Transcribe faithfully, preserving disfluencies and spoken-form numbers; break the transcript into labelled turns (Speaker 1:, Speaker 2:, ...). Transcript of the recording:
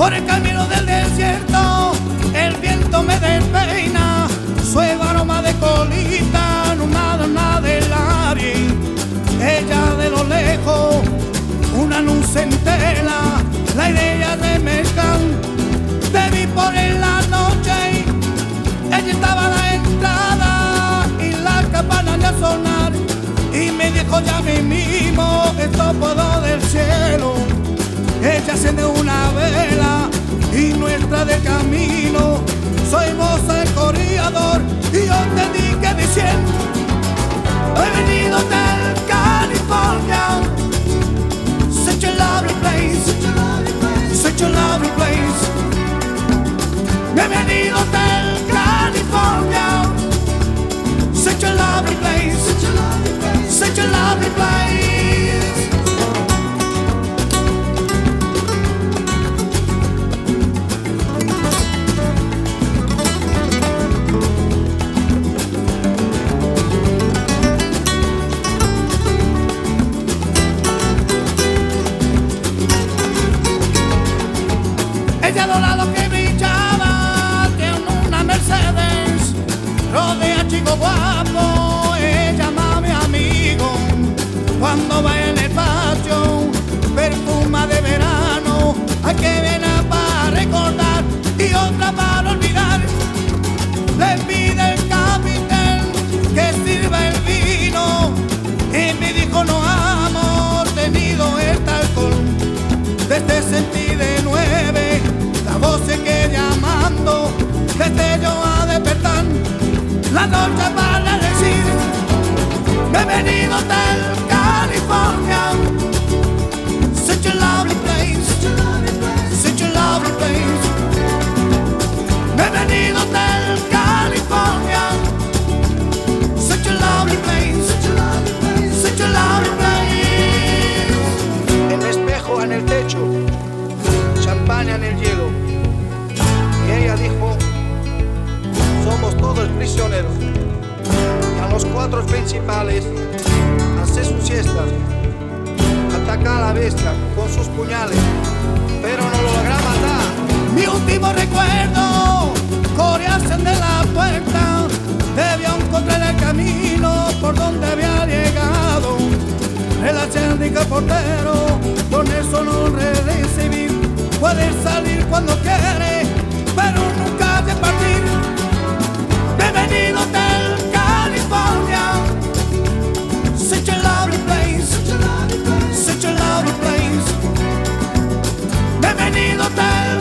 Speaker 1: Por el camino del desierto el viento me despeina, suave aroma de colita, no nada, nada de nadie. Ella de lo lejos, una luz en tela, la idea de mezclar. Te vi por en la noche, ella estaba a la entrada y la campana de sonar. Y me dijo ya mismo, esto puedo del cielo. Ella enciende una vela y nuestra de camino. Soy moza el corredor y yo te dije diciendo, he venido del California. Such a lovely place, such a lovely place. He venido del California. Such a lovely place, such a lovely place. Ella dorado que brillaba, tiene una Mercedes, rodea chico guapo, ella ama a mi amigo. Cuando va en el patio, perfuma de verano, hay que viene para recordar y otra para olvidar. Le pide el capitán que sirva el vino y me dijo no amo tenido este alcohol. Desde sentí de nueve la voz se queda llamando, desde yo a despertar la noche para decir, bienvenido del California. Such a lovely place, such a lovely place. Bienvenido del California. Such a lovely place, such a lovely place.
Speaker 2: El espejo en el techo, champaña en el hielo. Y ella dijo, somos todos prisioneros. Y a los cuatro principales hace su siesta, ataca a la bestia con sus puñales, pero no lo logra matar.
Speaker 1: Mi último recuerdo, corearse de la puerta, debió encontrar el camino por donde había llegado. El acéndico portero, con eso no recibir, puede salir cuando quiere, pero nunca de partir. Bienvenido del California. Such a lovely place, such a lovely place. Bienvenido del